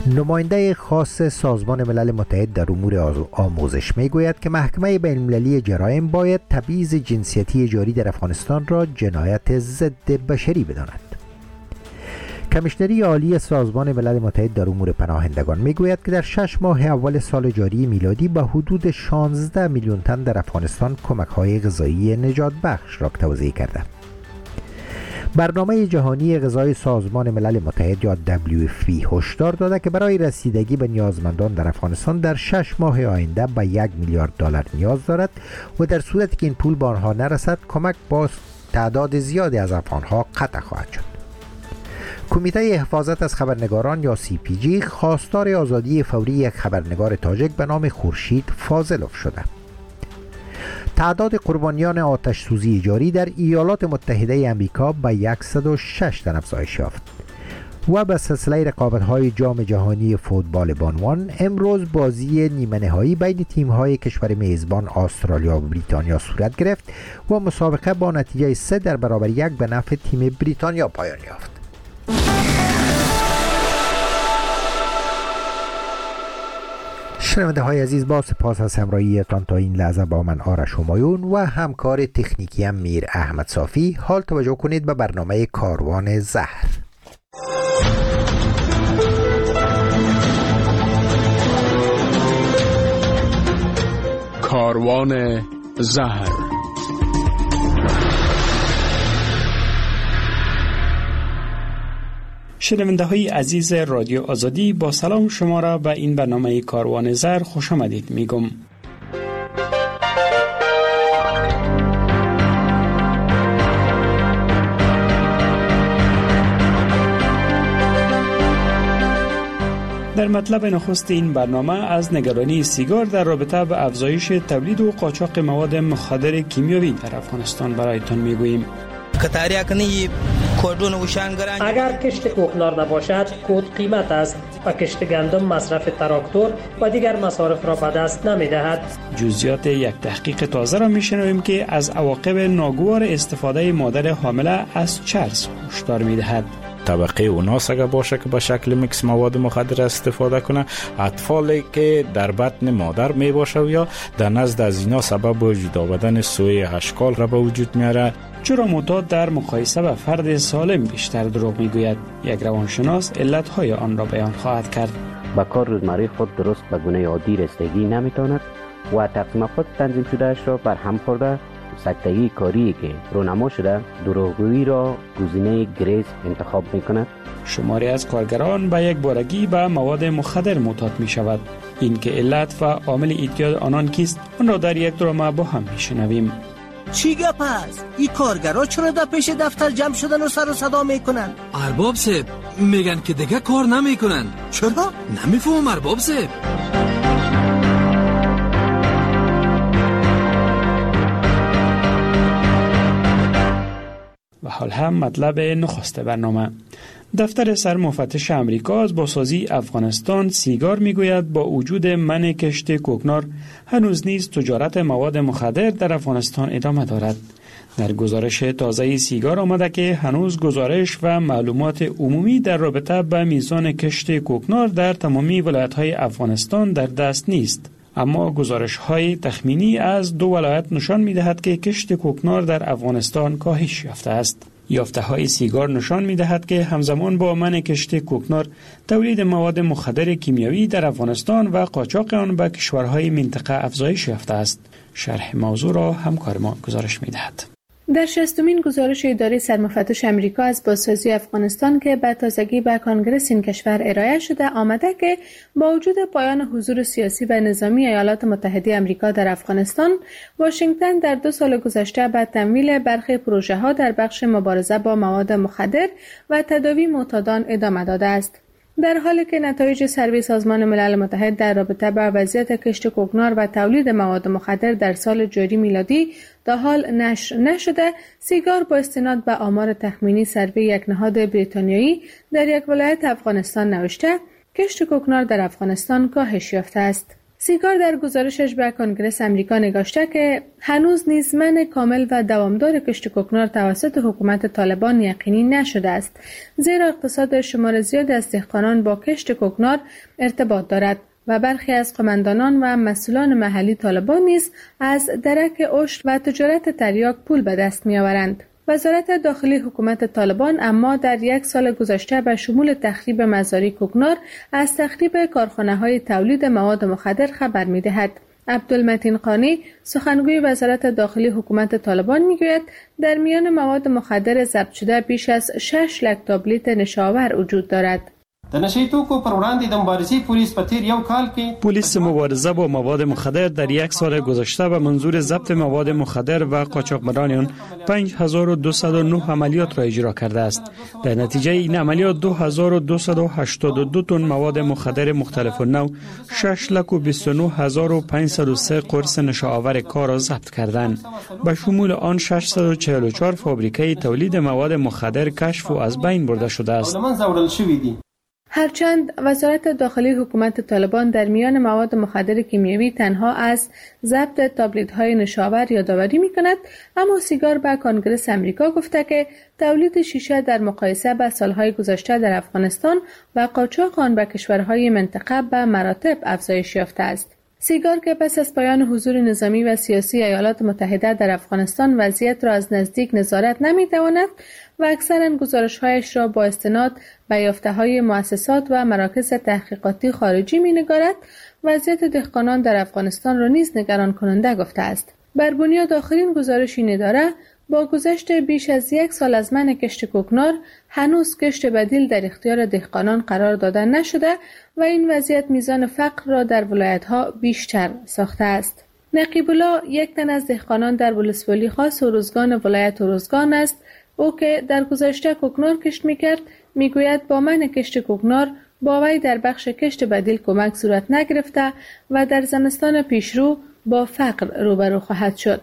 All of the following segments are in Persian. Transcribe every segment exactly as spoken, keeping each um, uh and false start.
نماینده خاص سازمان ملل متحد در امور آموزش میگوید که محکمه بین المللی جرایم باید تبعیض جنسیتی جاری در افغانستان را جنایت ضد بشری بداند. کمیشنری عالی سازمان ملل متحد در امور پناهندگان میگوید که در شش ماه اول سال جاری میلادی به حدود شانزده میلیون تن در افغانستان کمک‌های غذایی نجات بخش را توزیع کرده. برنامه جهانی غذای سازمان ملل متحد یا دبلیو اف پی هشدار داده که برای رسیدگی به نیازمندان در افغانستان در شش ماه آینده به یک میلیارد دلار نیاز دارد و در صورتی که این پول به آنها نرسد کمک با تعداد زیادی از افغانها قطع خواهد شد. کمیته حفاظت از خبرنگاران یا سی پی جی خواستار آزادی فوری یک خبرنگار تاجیک به نام خورشید فاضلوف شده. تعداد قربانیان آتش سوزی جاری در ایالات متحده آمریکا به صد و شش تن افزایش یافت. و به سلسله رقابت‌های جام جهانی فوتبال بانوان امروز بازی نیمه نهایی بین تیم‌های کشور میزبان استرالیا و بریتانیا صورت گرفت و مسابقه با نتیجه سه در برابر یک به نفع تیم بریتانیا پایان یافت. شنونده های عزیز، با سپاس از همراهیتان تا این لحظه با من آرش همایون و همکار تکنیکی هم میر احمد صافی. حال توجه کنید به برنامه کاروان زهر. کاروان زهر. شنونده های عزیز رادیو آزادی، با سلام شما را به این برنامه کاروان زهر خوش آمدید میگم. در مطلب نخست این برنامه از نگرانی سیگار در رابطه به افزایش تولید و قاچاق مواد مخدر کیمیاوی در افغانستان برایتان میگوییم. اگر کشت کوکنار نباشد، کود قیمت است و کشت گندم مصرف تراکتور و دیگر مصارف را به دست نمی‌دهد. جزئیات یک تحقیق تازه را می‌شنویم که از عواقب ناگوار استفاده مادر حامله از چرس هشدار می‌دهد. طبقه اوناس اگر باشه که به شکل میکس مواد مخدر استفاده کنه، اطفالی که در بطن مادر می باشه یا در نزد از اینا سبب وجود آمدن سوء اشکال را به وجود میاره. چرا معتاد در مقایسه با فرد سالم بیشتر دروغ میگوید؟ یک روانشناس علتهای آن را بیان خواهد کرد. با کار روزمره خود درست به گونه عادی رسیدگی نمیتواند و تقسیم افکار تنظیم شده اش را بر هم خورده، سکتگی کاری که رونما شده دروغگویی را گزینه گریز انتخاب میکند. شماری از کارگران به یک بارگی به مواد مخدر معتاد می شود. این که علت و عامل اعتیاد آنان کیست، آن را در یک درامه با هم میشنویم. چی گپ است؟ این کارگرها چرا در پیش دفتر جمع شدن و سر و صدا میکنن؟ ارباب صاحب میگن که دیگه کار نمیکنن. چرا؟ نمیفهم ارباب صاحب. و حال هم مطلب نخست برنامه. دفتر سرمفتش امریکا از بازسازی افغانستان سیگار میگوید با وجود منع کشت کوکنار هنوز نیز تجارت مواد مخدر در افغانستان ادامه دارد. در گزارش تازه سیگار آمده که هنوز گزارش و معلومات عمومی در رابطه با میزان کشت کوکنار در تمامی ولایت‌های افغانستان در دست نیست. اما گزارش‌های تخمینی از دو ولایت نشان می‌دهد که کشت کوکنار در افغانستان کاهش یافته است. یافته‌های سیگار نشان می‌دهد که همزمان با منع کشت کوکنار، تولید مواد مخدر کیمیاوی در افغانستان و قاچاق آن به کشورهای منطقه افزایش یافته است. شرح موضوع را همکار ما گزارش می‌دهد. در شصتمین گزارش اداره سرمفتش امریکا از بازسازی افغانستان که به تازگی به کانگرس این کشور ارائه شده آمده که با وجود پایان حضور سیاسی و نظامی ایالات متحده امریکا در افغانستان، واشنگتن در دو سال گذشته به تمویل برخی پروژه ها در بخش مبارزه با مواد مخدر و تداوی معتادان ادامه داده است. در حالی که نتایج سروی سازمان ملل متحد در رابطه با وضعیت کشت کوکنار و تولید مواد مخدر در سال جاری میلادی تا حال نشر نشده، سیگار با استناد به آمار تخمینی سروی یک نهاد بریتانیایی در یک ولایت افغانستان نوشته کشت کوکنار در افغانستان کاهش یافته است. سیگار در گزارشش به کنگره امریکا نگاشته که هنوز نیز منع کامل و دوامدار کشت کوکنار توسط حکومت طالبان یقینی نشده است، زیرا اقتصاد شمار زیادی از دهقانان با کشت کوکنار ارتباط دارد و برخی از قماندانان و مسئولان محلی طالبان نیز از درک عشر و تجارت تریاک پول به دست می‌آورند. وزارت داخلی حکومت طالبان اما در یک سال گذشته به شمول تخریب مزارع کوکنار از تخریب کارخانه‌های تولید مواد مخدر خبر می‌دهد. عبدالمتین قانی سخنگوی وزارت داخلی حکومت طالبان میگوید در میان مواد مخدر ضبط شده بیش از شش لک تابلیت نشاور وجود دارد. د نشي توکو پر وړاندې د مبارزې پولیس په تیر یو کال کې پلیس مبارزه با مواد مخدر در یک سال گذشته به منظور ضبط مواد مخدر و قاچاقبران پنج هزار و دویست و نه عملیات را اجرا کرده است. در نتیجه این عملیات دو هزار و دویست و هشتاد و دو تن مواد مخدر مختلف النوع، شش لک و بیست و نه هزار و پانصد و سه قرص نشاور کار را ضبط کردند. به شمول آن ششصد و چهل و چهار فابریکه تولید مواد مخدر کشف و از بین برده شده است. هرچند وزارت داخلی حکومت طالبان در میان مواد مخدر کیمیایی تنها از ضبط تابلیت‌های نشاور یادآوری می‌کند، اما سیگار به کنگره امریکا گفته که تولید شیشه در مقایسه با سالهای گذشته در افغانستان و قاچاق آن به کشورهای منطقه به مراتب افزایش یافته است. سیگار که پس از پایان حضور نظامی و سیاسی ایالات متحده در افغانستان وضعیت را از نزدیک نظارت نمی‌تواند و اکثراً گزارش‌هایش را با استناد به یافته‌های مؤسسات و مراکز تحقیقاتی خارجی می‌نگارد، وضعیت دهقانان در افغانستان را نیز نگران کننده گفته است. بر بنیاد آخرین گزارش این اداره، با گذشت بیش از یک سال از منع کشت کوکنار، هنوز کشت بدیل در اختیار دهقانان قرار داده نشده و این وضعیت میزان فقر را در ولایت‌ها بیشتر ساخته است. نقیب الله یک تن از دهقانان در ولسوالی خاص اروزگان ولایت اروزگان است. او که در گذشته کوکنار کشت میکرد میگوید با منع کشت کوکنار با وی در بخش کشت بدیل کمک صورت نگرفته و در زمستان پیشرو با فقر روبرو خواهد شد.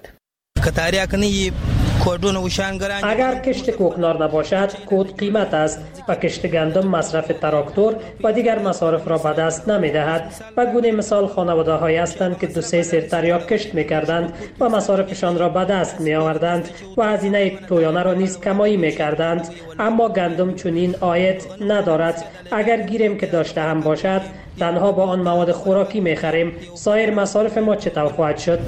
اگر کشت کوکنار نباشد، کود قیمت است و کشت گندم مصرف تراکتور و دیگر مصارف را به دست نمی دهد. و گونه مثال خانواده هایی هستند که دو سه سر تریاک کشت می کردند و مصارفشان را به دست می آوردند و هزینه تویانه را نیز کمایی می کردند، اما گندم چنین عاید ندارد. اگر گیریم که داشته هم باشد، تنها با آن مواد خوراکی می خریم. سایر مصارف ما چطور خواهد شد؟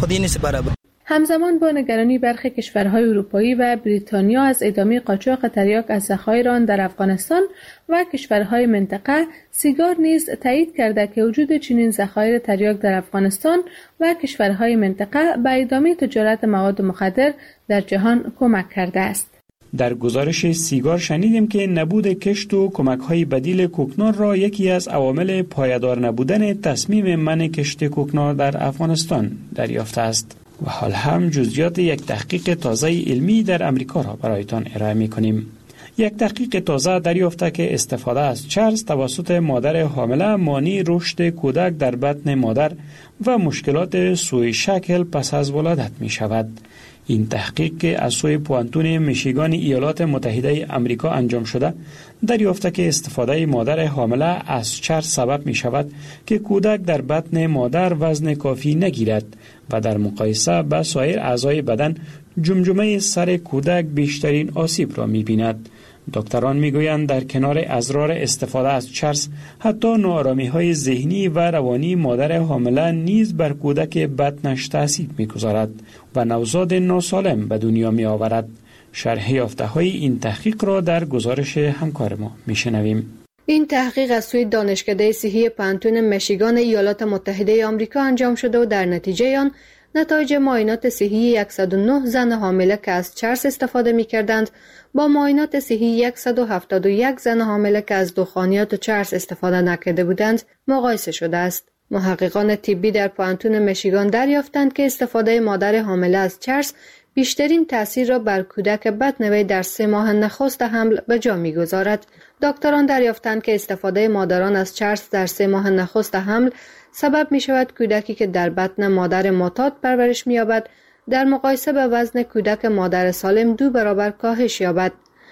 همزمان با نگرانی برخی کشورهای اروپایی و بریتانیا از ادامه قاچاق تریاک از ذخایر آن در افغانستان و کشورهای منطقه، سیگار نیز تایید کرده که وجود چنین ذخایر تریاک در افغانستان و کشورهای منطقه به ادامه تجارت مواد مخدر در جهان کمک کرده است. در گزارش سیگار شنیدیم که نبود کشت و کمک‌های بدیل کوکنار را یکی از عوامل پایدار نبودن تصمیم منع کشت کوکنار در افغانستان دریافته است. و حال هم جزئیات یک تحقیق تازه علمی در امریکا را برایتان ارائه می‌کنیم. یک تحقیق تازه دریافته که استفاده از چرس توسط مادر حامله مانع رشد کودک در بطن مادر و مشکلات سوء شکل پس از ولادت می شود. این تحقیق که از سوی پوانتون میشیگان ایالات متحده آمریکا انجام شده، دریافته که استفاده مادر حامله از چرس سبب می شود که کودک در بطن مادر وزن کافی نگیرد و در مقایسه با سایر اعضای بدن جمجمه سر کودک بیشترین آسیب را می بیند. دکتران می گویند در کنار اضرار استفاده از چرس، حتی ناآرامی های ذهنی و روانی مادر حامله نیز بر کودک بطنش تاثیر می گذارد و نوزاد ناسالم به دنیا می آورد. شرح یافته های این تحقیق را در گزارش همکار ما می شنویم. این تحقیق از سوی دانشکده صحی پانتون میشیگان ایالات متحده آمریکا انجام شده و در نتیجه آن نتایج معاینات صحی صد و نه زن حامله که از چرس استفاده می کردند با معاینات صحی صد و هفتاد و یک زن حامله که از دخانیات و چرس استفاده نکرده بودند مقایسه شده است. محققان طبی در پانتون میشیگان دریافتند که استفاده مادر حامله از چرس بیشترین تأثیر را بر کودک بطن وی در سه ماه نخست حمل به جا می‌گذارد. دکتران دریافتند که استفاده مادران از چرس در سه ماه نخست حمل سبب می شود کودکی که در بطن مادر معتاد پرورش می یابد در مقایسه به وزن کودک مادر سالم دو برابر کاهش یابد.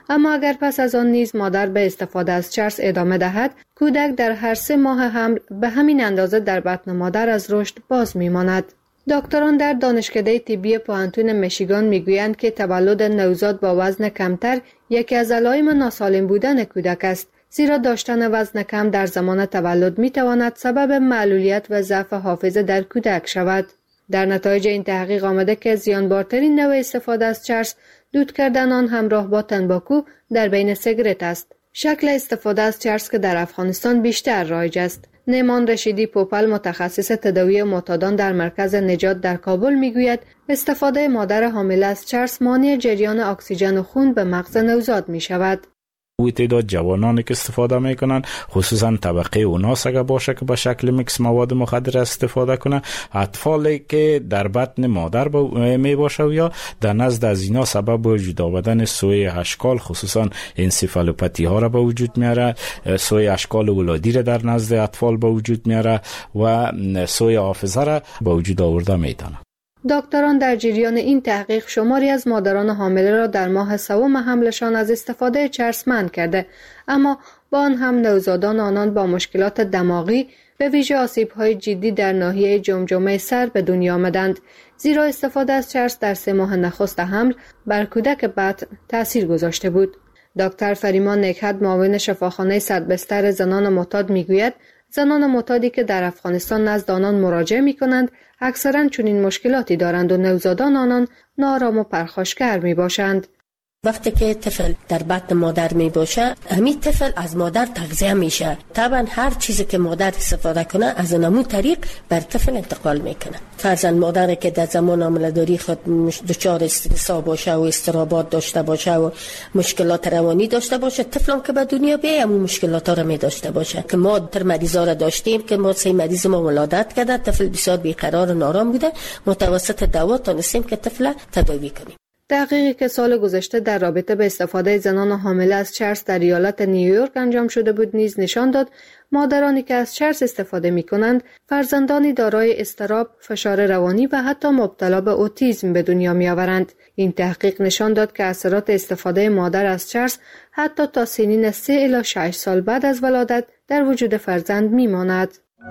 اما اگر پس از آن نیز مادر به استفاده از چرس ادامه دهد، کودک در هر سه ماه حمل به همین اندازه در بطن مادر از رشد باز می‌ماند. دکتران در دانشکده طبی پوهنتون میشیگان میگویند که تولد نوزاد با وزن کمتر یکی از علائم ناسالم بودن کودک است، زیرا داشتن وزن کم در زمان تولد میتواند سبب معلولیت و ضعف حافظه در کودک شود. در نتایج این تحقیق آمده که زیانبارترین نوع استفاده از چرس دود کردن آن همراه با تنباکو در بین سیگارت است. شکل استفاده از چرس که در افغانستان بیشتر رایج است. نیمان رشیدی پوپل متخصص تداوی معتادان در مرکز نجات در کابل میگوید استفاده مادر حامله از چرس مانع جریان اکسیژن خون به مغز نوزاد می شود. و تعداد جوانانی که استفاده میکنن، خصوصا طبقه اوناس اگر باشه که به شکل میکس مواد مخدر استفاده کنه، اطفالی که در بطن مادر می باشه و یا در نزد از اینا سبب وجود آمدن سوی اشکال، خصوصا انسیفالوپاتی ها را به وجود میاره، سوی اشکال ولادی را در نزد اطفال به وجود میاره و سوی حافظه را به وجود آورده میتونه. دکتران در جریان این تحقیق شماری از مادران حامله را در ماه سوم حملشان از استفاده چرس منع کرده، اما با آن هم نوزادان آنان با مشکلات دماغی به ویژه آسیب‌های جدی در ناحیه جمجمه سر به دنیا آمدند، زیرا استفاده از چرس در سه ماه نخست حمل بر کودک بطن تأثیر گذاشته بود. دکتر فریمان نکهت معاون شفاخانه صدبستر زنان معتاد میگوید زنان معتادی که در افغانستان نزد آنان مراجعه می کنند اکثرا چنین مشکلاتی دارند و نوزادان آنان نارام و پرخاشگر می باشند. وقتی که طفل در بطن مادر می باشه، همین طفل از مادر تغذیه میشه. طبعا هر چیزی که مادر استفاده کنه از همون طریق بر طفل انتقال میکنه. فرضاً مادری که در زمان حامله‌داری خود دچار استرس باشه و اضطرابات داشته باشه و مشکلات روانی داشته باشه، طفلم که به دنیا بیاد همون مشکلات ها رو می داشته باشه. که ما در مریضا را داشتیم که ما سه مریض ما ولادت کرده، طفل بسیار بیقرار و نارام بوده، متوسط دوا تونستیم که طفل تداوی کنیم. تحقیقی که سال گذشته در رابطه به استفاده زنان حامله از چرس در ایالت نیویورک انجام شده بود نیز نشان داد مادرانی که از چرس استفاده می کنند فرزندانی دارای اضطراب، فشار روانی و حتی مبتلا به اوتیسم به دنیا می آورند. این تحقیق نشان داد که اثرات استفاده مادر از چرس حتی تا سنین سه الی شش سال بعد از ولادت در وجود فرزند می ماند.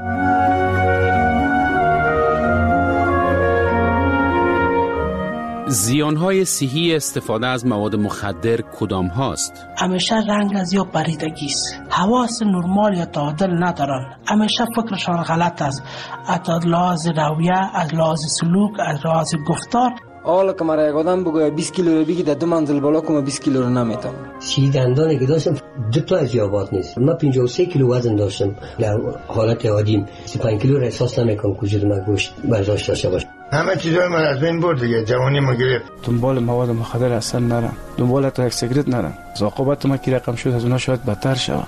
زیانهای صحی استفاده از مواد مخدر کدام هاست؟ همیشه رنگ از یا پریدگی است، حواس نرمال یا تعادل ندارن، همیشه فکرشان غلط است، از لحاظ رویه، از لحاظ سلوک، از لحاظ گفتار. حالا که مرا یک آدم بگه بیست کیلو رو بگی در دو منزل بالا کنم بیست کیلو رو نمیتونم. سی دندانی که داشتم دو تا از یابات نیست. من پنجاه و سه کیلو وزن داشتم در حالت عادیم. سی و پنج کیلو را احساس نمیکنم وجود من گوشت برداشت داشته باشه. همه چیزای من از بین برد دیگه، جوانی ما گرفت. دنبال مواد مخدر اصلا نرم، دنبال تا یک سیگرت نرم. عاقبت ما کی رقم شد از اونها شاید بدتر شود.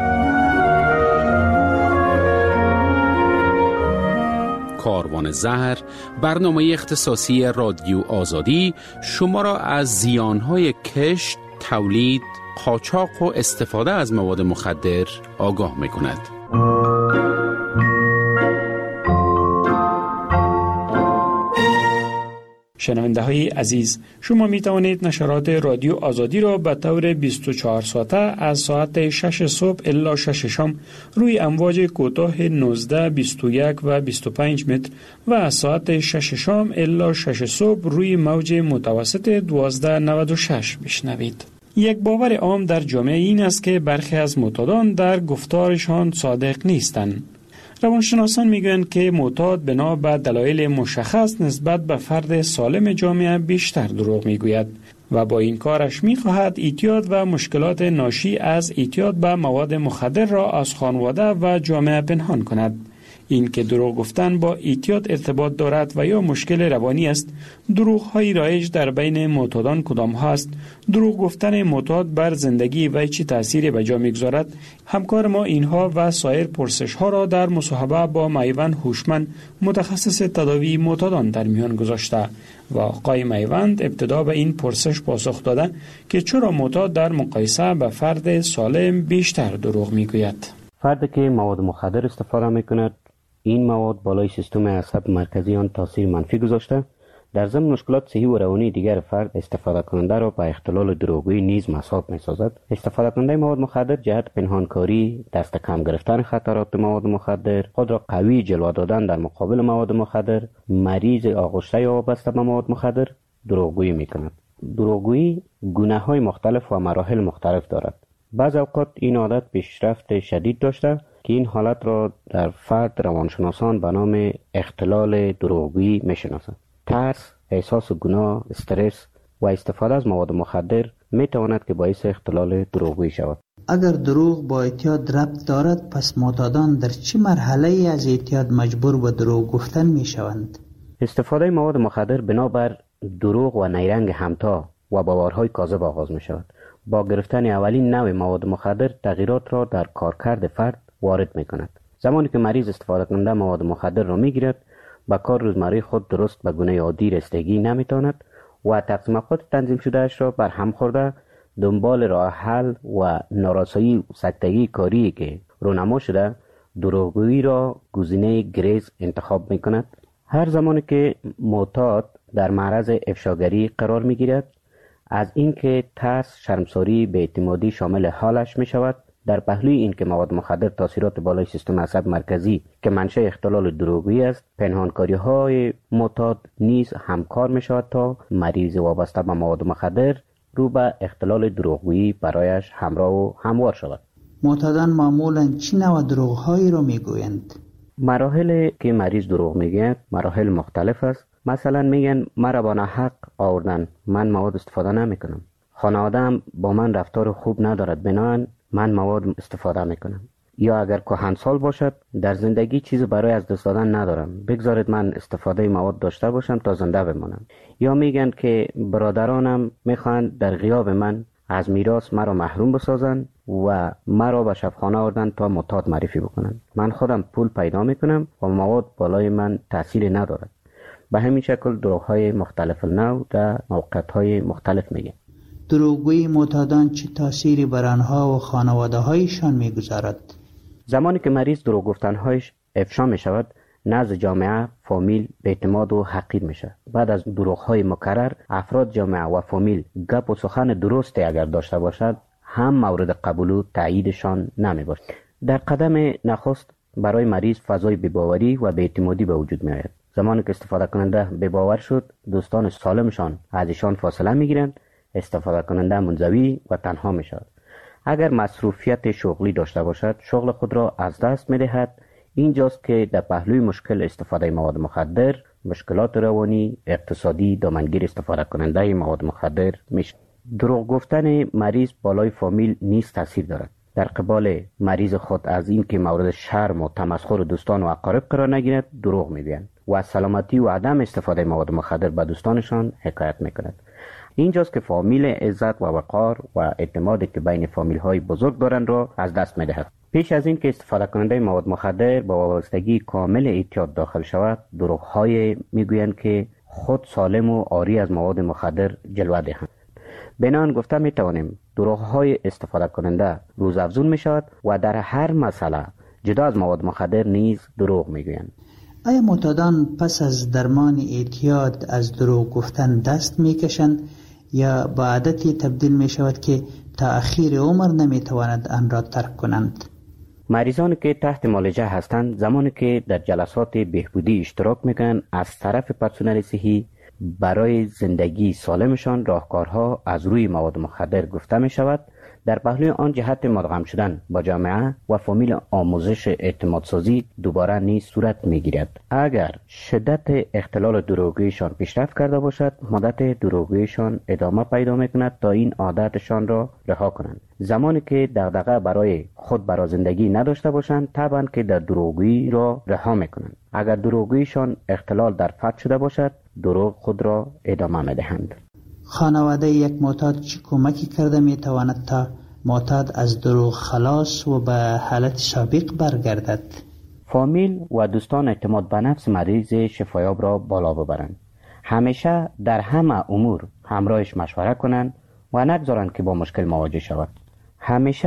کاروان زهر، برنامه اختصاصی رادیو آزادی شما را از زیانهای کشت، تولید، قاچاق و استفاده از مواد مخدر آگاه می‌کند. شنونده های عزیز، شما می توانید نشرات رادیو آزادی را به طور بیست و چهار ساعته از ساعت شش صبح الی شش شام روی امواج کوتاه نوزده، بیست و یک و بیست و پنج متر و از ساعت شش شام الی شش صبح روی موج متوسط دوازده نود و شش بشنوید. یک باور عام در جامعه این است که برخی از معتادان در گفتارشان صادق نیستند. روانشناسان میگویند که معتاد بنا به دلایل مشخص نسبت به فرد سالم جامعه بیشتر دروغ میگوید و با این کارش میخواهد اعتیاد و مشکلات ناشی از اعتیاد به مواد مخدر را از خانواده و جامعه پنهان کند. این که دروغ گفتن با اعتیاد ارتباط دارد و یا مشکل روانی است، دروغ های رایج در بین معتادان کدام هست؟ دروغ گفتن معتاد بر زندگی و چه تأثیری به جا میگذارد؟ همکار ما اینها و سایر پرسش ها را در مصاحبه با میوند هوشمند، متخصص تداوی معتادان در میان گذاشته و آقای میوند ابتدا به این پرسش پاسخ داده که چرا معتاد در مقایسه به فرد سالم بیشتر دروغ میگوید. فردی که مواد مخدر استفاده میکند، این مواد بالای سیستم عصب مرکزی آن تاثیر منفی گذاشته در ضمن مشکلات صحی و روانی دیگر فرد استفاده کننده را به اختلال دروغگویی نیز مساق می‌سازد. استفاده کننده مواد مخدر جهت پنهانکاری، دست کم گرفتن خطرات مواد مخدر، خود را قوی جلوه دادن در مقابل مواد مخدر، مریض آغشته یا وابسته به مواد مخدر دروغگویی می‌کند. دروغگویی گونه‌های مختلف و مراحل مختلف دارد. بعض اوقات این عادت پیشرفت شدید داشته که این حالت را در فرد روانشناسان به نام اختلال دروغگویی می‌شناسند. ترس، احساس گناه، استرس و استفاده از مواد مخدر می تواند که باعث اختلال دروغگویی شود. اگر دروغ با اعتیاد ربط دارد، پس معتادان در چه مرحله از اعتیاد مجبور به دروغ گفتن می شوند؟ استفاده مواد مخدر بنابر دروغ و نیرنگ همتا و باورهای کاذب آغاز می شود. با گرفتن اولین نوع مواد مخدر تغییرات را در کارکرد فرد وارد می کند. زمانی که مریض استفاده کننده مواد مخدر را می گیرد، با کار روزمره خود درست به گونه عادی رسیدگی نمیتواند و تقسیم اوقات تنظیم شده اش را بر هم خورده دنبال راه حل و نارسایی و سکتگی کاری که رونما شده دروغگویی را گزینه گریز انتخاب میکند. هر زمانی که معتاد در معرض افشاگری قرار میگیرد، از اینکه ترس، شرمساری، بی‌اعتمادی شامل حالش میشود. در پهلوی این که مواد مخدر تاثیرات بالای سیستم عصب مرکزی که منشأ اختلال دروغگویی است، پنهانکاری های معتاد نیز همکار می شود تا مریض وابسته به مواد مخدر رو به اختلال دروغگویی برایش همراه و هموار شود. معتادان معمولاً چه نوع دروغ‌هایی را میگویند؟ مراحل که مریض دروغ میگوید مراحل مختلف است. مثلا میگن مرا با ناحق آوردن، من مواد استفاده نمیکنم. خانواده‌ام با من رفتار خوب ندارد، بنابراین من مواد استفاده میکنم. یا اگر کهنسال باشد، در زندگی چیز برای از دست دادن ندارم، بگذارید من استفاده مواد داشته باشم تا زنده بمانم. یا میگن که برادرانم میخواهند در غیاب من از میراث مرا محروم بسازند و مرا به شبخانه آوردن تا معتاد معرفی بکنند. من خودم پول پیدا میکنم و مواد بالای من تأثیر ندارد. به همین شکل دروغ‌های مختلف النوع در موقعیت‌های مختلف میگن. دروغگویی معتادان چه تأثیری بر آنها و خانواده‌هایشان می‌گذارد؟ زمانی که مریض دروغ گفتن‌هایش افشا می‌شود، نزد جامعه، فامیل بی‌اعتماد و حقیر میشه. بعد از دروغ‌های مکرر، افراد جامعه و فامیل گپ و سخن درستی اگر داشته باشد، هم مورد قبول و تاییدشان نمی‌باشد. در قدم نخست برای مریض فضای بی‌باوری و بی‌اعتمادی به وجود می‌آید. زمانی که استفاده کننده بی‌باور شد، دوستان سالمشان از ایشان فاصله می‌گیرند، استفاده کننده منزوی و تنها می شود. اگر مصروفیت شغلی داشته باشد، شغل خود را از دست می دهد. اینجاست که در پهلوی مشکل استفاده مواد مخدر، مشکلات روانی، اقتصادی دامنگیر استفاده کننده مواد مخدر می شود. دروغ گفتن مریض بالای فامیل نیز تاثیر دارد. در قبال مریض خود از اینکه مورد شرم و تمسخر دوستان و اقارب قرار نگیرد، دروغ میگویند و از سلامتی و عدم استفاده مواد مخدر به دوستانشان حکایت میکند. اینجاست که فامیل عزت و وقار و اعتمادی که بین فامیل های بزرگ دارند را از دست میدهد. پیش از این که استفاده کننده مواد مخدر با وابستگی کامل اعتیاد داخل شود، دروغ های میگویند که خود سالم و عاری از مواد مخدر جلوه دهند. بنان گفته می توانیم دروغ های استفاده کننده روزافزون می شود و در هر مسئله جدا از مواد مخدر نیز دروغ می گویند. آیا معتادان پس از درمان اعتیاد از دروغ گفتن دست می کشند یا با عادتی تبدیل می شود که تا اخیر عمر نمی توانند آن را ترک کنند؟ مریضانی که تحت معالجه هستند زمانی که در جلسات بهبودی اشتراک می کنند از طرف پرسنل صحی برای زندگی سالمشان راهکارها از روی مواد مخدر گفته می شود. در پهلوی آن جهت مدغم شدن با جامعه و فامیل آموزش اعتمادسازی دوباره نیز صورت می گیرد. اگر شدت اختلال دروغگوییشان پیشرفت کرده باشد، مدت دروغگوییشان ادامه پیدا می کند تا این عادتشان را رها کنند. زمانی که دغدغه برای خود برای زندگی نداشته باشند، طبعا که در دروغگویی را رها می کنند. اگر دروغگوییشان اختلال در فرد شده باشد، دروغ خود را ادامه می دهند. خانواده یک معتاد چه کمکی کرده می تواند تا معتاد از دروغ خلاص و به حالت سابق برگردد؟ فامیل و دوستان اعتماد به نفس مریض شفایاب را بالا ببرند. همیشه در همه امور همراهش مشوره کنند و نگذارند که با مشکل مواجه شود. همیشه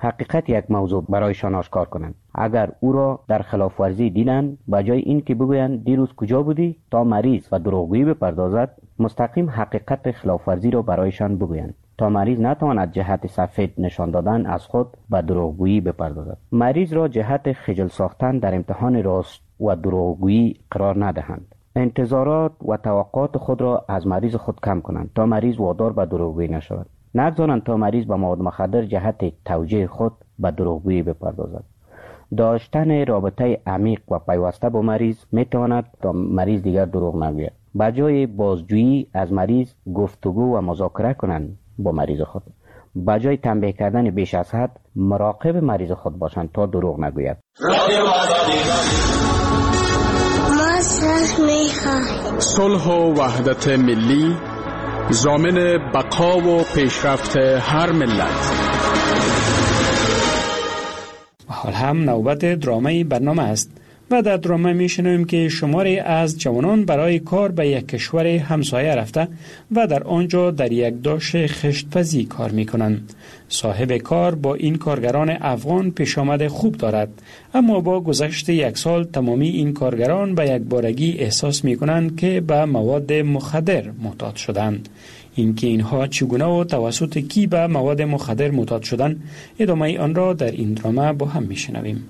حقیقت یک موضوع برایشان آشکار کنند. اگر او را در خلاف ورزی دیدند، بجای این که بگویند دیروز کجا بودی تا مریض و دروغگویی بپردازد، مستقیم حقیقت خلاف ورزی را برایشان بگویند تا مریض نتواند جهت سفید نشان دادن از خود به دروغگویی بپردازد. مریض را جهت خجل ساختن در امتحان راست و دروغگویی قرار ندهند. انتظارات و توقعات خود را از مریض خود کم کنند تا مریض وادار به دروغگویی نشود. نگذارند تا مریض به مواد مخدر جهت توجیه خود به دروغگویی بپردازد. داشتن رابطه عمیق و پیوسته با مریض میتواند تا مریض دیگر دروغ نگوید. بجای بازجویی از مریض گفتگو و مذاکره کنند با مریض خود. بجای تنبیه کردن بیش از حد مراقب مریض خود باشند تا دروغ نگوید. صلح و وحدت ملی ضامن بقا و پیشرفت هر ملت. حال هم نوبت درامه برنامه است و در درامه میشنویم که شماری از جوانان برای کار به یک کشور همسایه رفته و در آنجا در یک داش خشتپزی کار میکنند. صاحب کار با این کارگران افغان پیش آمد خوب دارد، اما با گذشت یک سال تمامی این کارگران به یک بارگی احساس میکنند که به مواد مخدر معتاد شدند. اینکه اینها چگونه و توسط کی به مواد مخدر معتاد شدند، ادامه آن را در این درامه با هم میشنویم.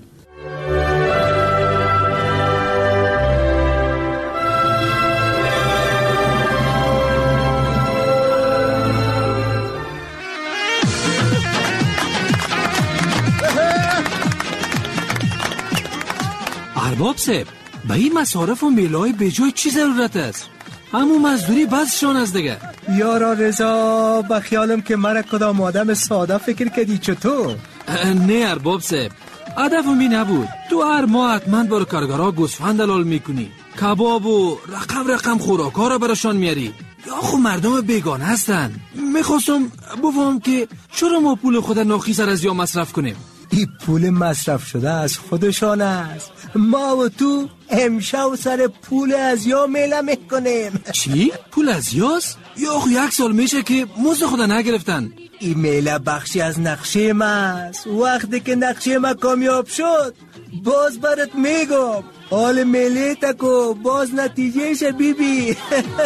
ارباب صاحب، به این مصارف و میلای به جای چی ضرورت است؟ همون مزدوری بسشان از دیگه. یارا رضا، به خیالم که مرا کدام آدم ساده فکر کردی چطور؟ نه ارباب صاحب، هدف می نبود. تو هر ماه حتما بر کارگرها گوسفند دلال میکنی، کباب و رقم رقم خوراکا را براشان میاری. یا خو مردم بیگانه هستن. میخواستم بفهم که چرا ما پول خود ناخیزر از یا مصرف کنیم؟ این پول مصرف شده از خودشان است. ما و تو امشب سر پول از یا میله میکنیم. چی؟ پول از یاست؟ یا خو یک سال میشه که مزد خود نگرفتن. این میله بخشی از نقشه ما است. وقتی که نقشه ما کامیاب شد باز برات میگم. حال میله تکو باز نتیجهش بی بی.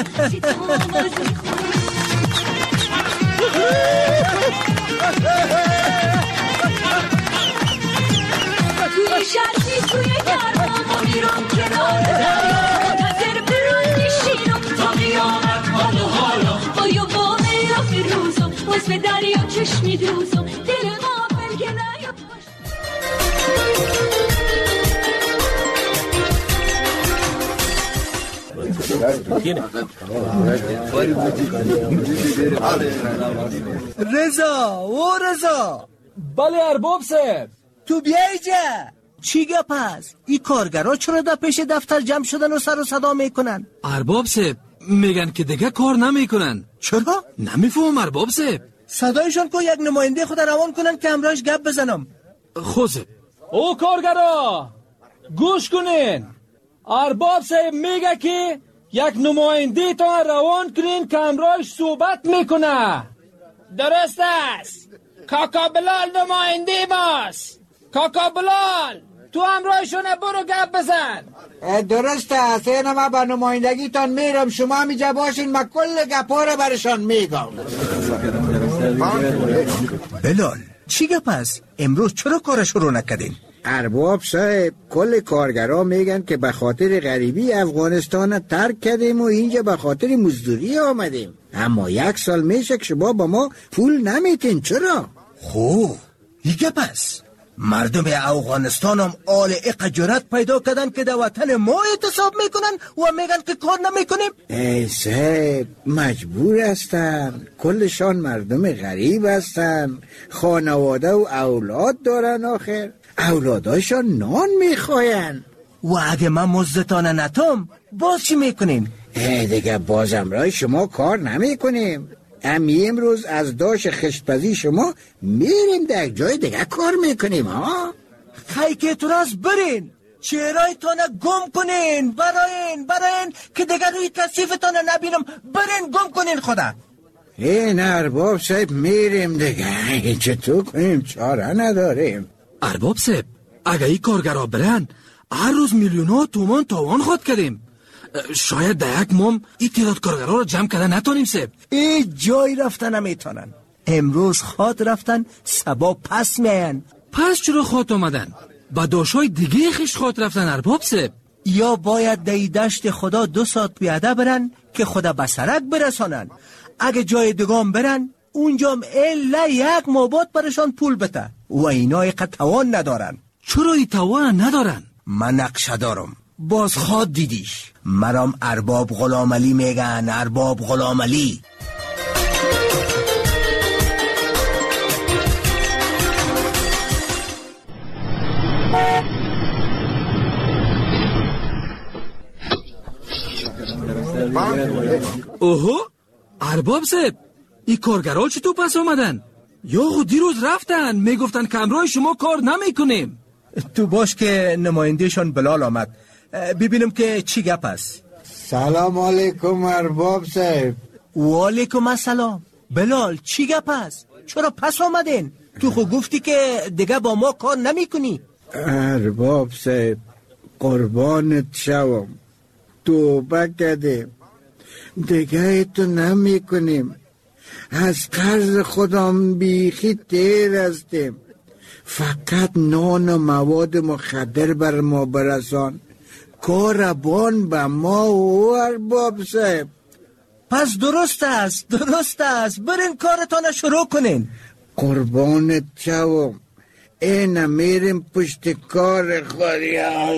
توی شرطی توی گرمام و میرم کنار دریا، نظر برون نشینم تا قیامت حال و حالا. با یو با میرم روزم وز به دریا چشمی دوزم دل غافل که نیا. رضا و رضا. بله ارباب صاحب. تو بیایی جا. چی گپ هست؟ این کارگرها چرا در پیش دفتر جمع شدن و سر و صدا میکنن؟ ارباب صاحب میگن که دیگه کار نمیکنن. چرا؟ نمیفهم ارباب صاحب. صدایشان کو یک نماینده خود روان کنن که همراهش گپ بزنم. خوزه. او کارگرها گوش کنین. ارباب صاحب میگه که یک نماینده تا روان کنین که همراهش صحبت میکنه. درست است. کاکا بلال نماینده ماست. کاکا بلال تو همراهشونه، برو گپ بزن. درست است. این ما با نمایندگی تان میرم، شما همیجا باشین، ما کل گپا رو برشان میگم. بلال چی گپ است؟ امروز چرا کارش رو نکردین؟ ارباب صاحب، کل کارگرها میگن که به خاطر غریبی افغانستان ترک کردیم و اینجا به خاطر مزدوری آمدیم. اما یک سال میشه که شما با ما پول نمیتین. چرا؟ خو دیگه پس مردم افغانستان هم آل اق جرأت پیدا کردن که در وطن ما اعتصاب میکنن و میگن که کار نمیکنیم. ای صاحب، مجبور هستن. کلشان مردم غریب هستن، خانواده و اولاد دارن، آخر اولاداشان نان میخواین. و اگه من مزدتان نتم باز چی میکنیم؟ ای دیگه بازم رای شما کار نمیکنیم. امی امروز از داش خشتپزی شما میریم در یک جای دیگه کار میکنیم. ها خیلی که اعتراض برین، چهرهای تانه گم کنین، براین براین که دیگه روی کسیفتانه نبینم. برین گم کنین خدا. این ارباب صاحب میریم دیگه، چطور کنیم؟ چاره نداریم. ارباب صاحب اگه این کارگرها برن هر روز میلیون ها تومان تاوان خود کردیم. شاید در یک مام این تعداد کارگرها رو جمع کرده نتانیم صاحب. این جای رفتن نمیتونن. امروز خود رفتن سبا پس میان. پس چرا خود آمدن؟ با داشای دیگه خش خود رفتن ارباب صاحب. یا باید دی دشت خدا دو ساعت پیاده برن که خدا بسرک برسانن. اگه جای دگام برن اونجام الا یک مابات برشان پول بته و اینا ایقا توان ندارن. چرا ای توان ندارن؟ من نقشه دارم. باز خواد دیدیش. مرام ارباب غلامعلی میگن، ارباب غلامعلی. اوهو ارباب صاحب این کارگرها چطور پس آمدن؟ یا خود دیروز رفتن میگفتن که همراه شما کار نمیکنیم. تو باش که نمایندهشان بلال آمد، ببینم که چی گپ است. سلام علیکم ارباب صاحب. و علیکم السلام. بلال چی گپ است؟ چرا پس آمدین؟ تو خود گفتی که دیگه با ما کار نمی کنی. ارباب صاحب قربانت شوم، توبه کردیم دیگه تو نمی کنیم. از قرض خودم بیخی تیر هستیم. فقط نان و مواد مخدر بر ما برسان، کاربان به ما و ارباب صاحب. پس درست است درست است برین کارتان شروع کنین. قربانت شوم، این میریم پشت کار خودی.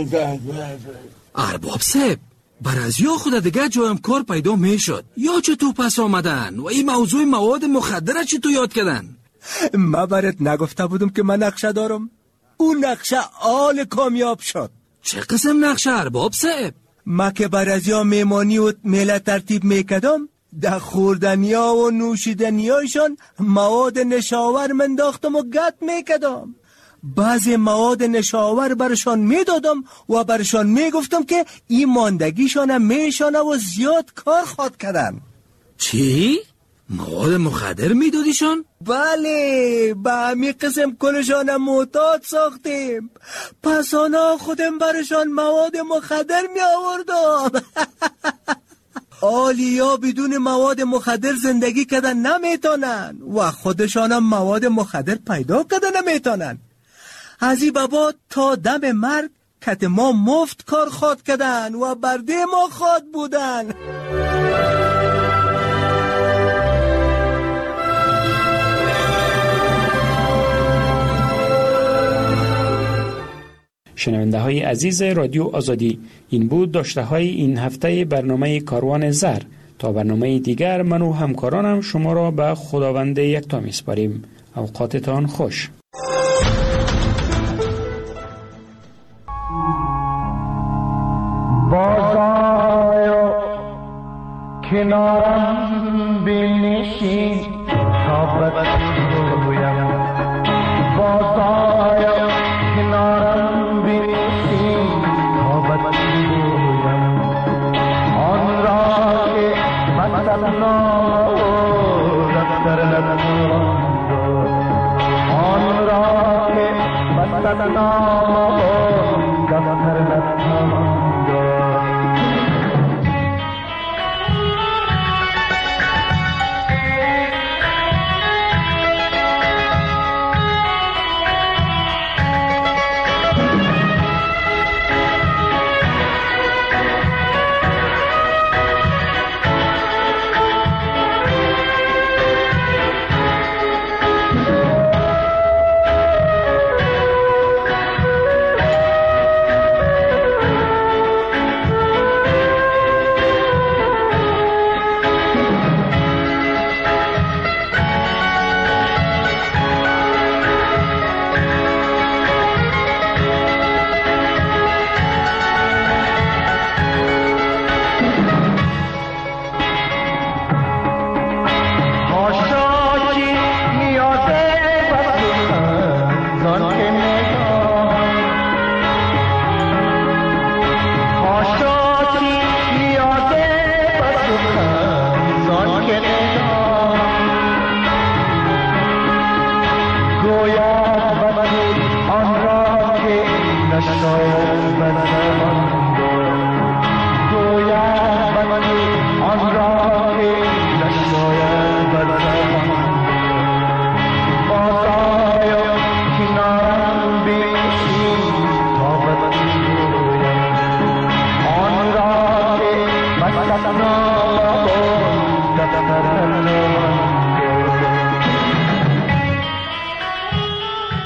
ارباب صاحب بر از یا خود دیگه جایم کار پیدا میشد یا چطور پس آمدن و این موضوع مواد مخدر چطور یاد کردن؟ ما برات نگفته بودم که من نقشه دارم؟ اون نقشه آل کامیاب شد. چه قسم نقشه ارباب صاحب؟ ما که بر از یا میمانی و میله ترتیب میکدم، در خوردنیا و نوشیدنیایشان مواد نشاور منداختم و گت میکدم. بعضی مواد نشاور برشان میدادم و برشان میگفتم که این ماندگیشان میشانه و زیاد کار خود کردن. چی؟ مواد مخدر میدادیشان؟ بله، به همین قسم کلشان معتاد ساختیم. پس آنا خودم برشان مواد مخدر می آوردم. آلیا بدون مواد مخدر زندگی کردن نمیتونن و خودشان هم مواد مخدر پیدا کردن نمیتونن. از این بابا تا دم مرگ کت ما مفت کار خود کردن و برده ما خود بودن. شنونده های عزیز رادیو آزادی، این بود داشته های این هفته برنامه کاروان زر. تا برنامه دیگر من و همکارانم شما را به خداوند یکتا میسپاریم. اوقاتتان خوش. بازآی کنارم بنشین تا بگویم. بازآی کنارم بنشین تا بگویم آن را که مثلا دفتر نبود، آن را که مثلا